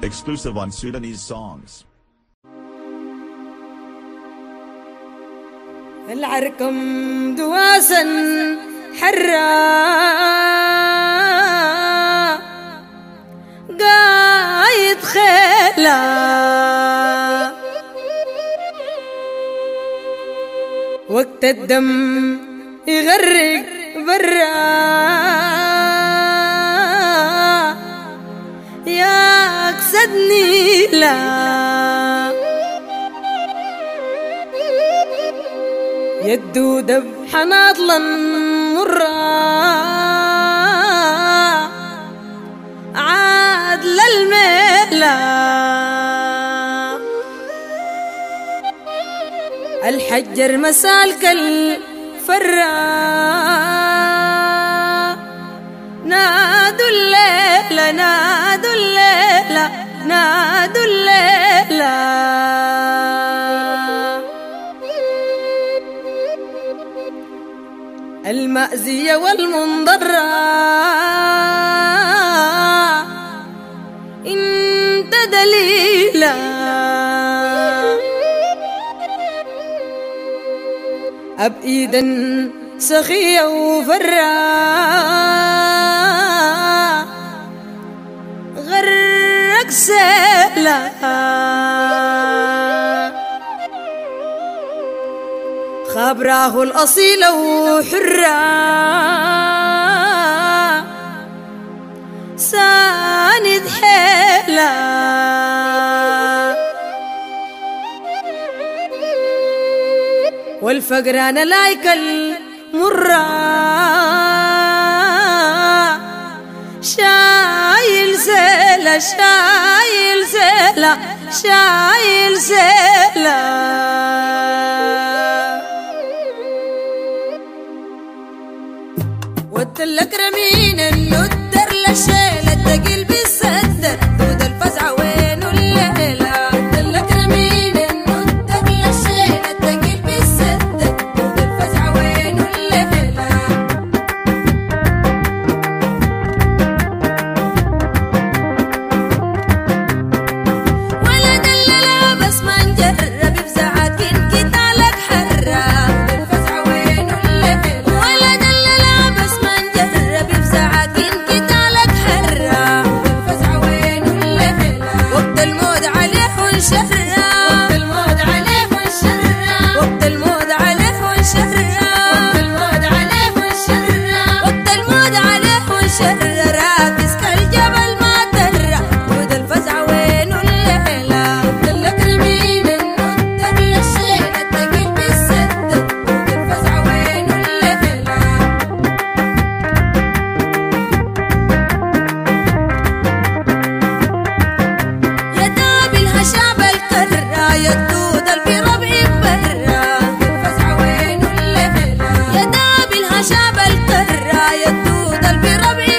Exclusive on Sudanese songs. العركم دواسا حرا قايد خيلا وقت الدم يغرق برا يا قصدني لا يدو دب حناطلا مرا عاد للميلا الحجر مسالك الفرا نادوا الليلة نادوا الليلة نادوا الليلة المأزية والمنضرة انت دليلا أبئيدا سخية وفرا غرق سيلا خابراه الأصيل وحرا ساند حيلا والفقران لايك المرا شايل سيلا شايل سيلا شايل سيلا ودلك رمين الندر لشيلة تقل بالسدر دود الفزع وينو الليلة ودلك رمين الندر لشيلة تقل بالسدر دود الفزع وينو الليلة ولد الليلة بس ما نجرب بزعات كن قتالك حرة الفزع وينو الليلة ولد الليلة بس ما نجرب بزعات كن قتالك حرة الفزع وينو الليلة وقت الموت عليه ونشرة وقت الموت عليه ونشرة وقت الموت عليه ونشرة وقت الموت عليه ونشرة وقت الموت عليه ونشرة راكز كالجبل ما ترى ود الفزع وينو الليلة ودلك رمين الندر للشيلة تقل بالسدر ود الفزع وينو الليلة يا داب الهشاب الكرة يا الدود البربع برا الفزع وينو الليلة يا داب الهشاب الكرة يا الدود البربع